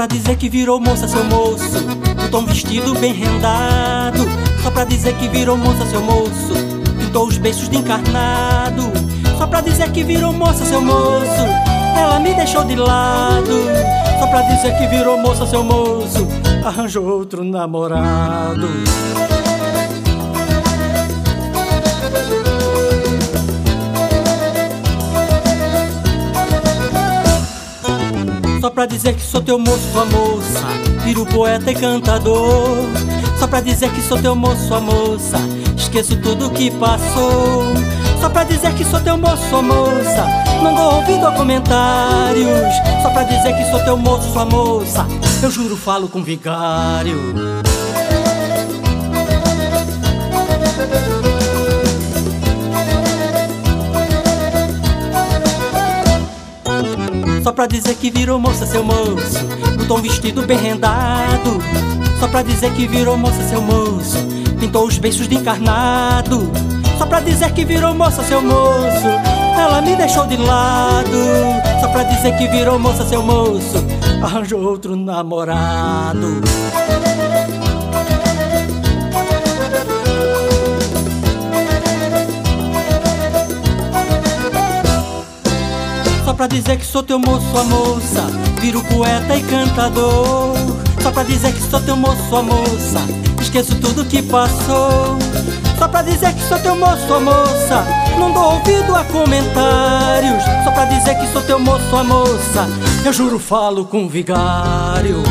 pra dizer que virou moça, seu moço, botou um vestido bem rendado. Só pra dizer que virou moça, seu moço, pintou os beiços de encarnado. Só pra dizer que virou moça, seu moço, ela me deixou de lado. Só pra dizer que virou moça, seu moço, arranjou outro namorado. Só pra dizer que sou teu moço, a moça, viro poeta e cantador. Só pra dizer que sou teu moço, a moça, esqueço tudo que passou. Só pra dizer que sou teu moço, a moça, não dou ouvido a comentários. Só pra dizer que sou teu moço, a moça, eu juro falo com vigário. Só pra dizer que virou moça, seu moço, botou um vestido bem rendado. Só pra dizer que virou moça, seu moço, pintou os beiços de encarnado. Só pra dizer que virou moça, seu moço, ela me deixou de lado. Só pra dizer que virou moça, seu moço, arranjou outro namorado. Só pra dizer que sou teu moço, a moça, viro poeta e cantador. Só pra dizer que sou teu moço, a moça, esqueço tudo que passou. Só pra dizer que sou teu moço, a moça, não dou ouvido a comentários. Só pra dizer que sou teu moço, a moça, eu juro falo com vigário.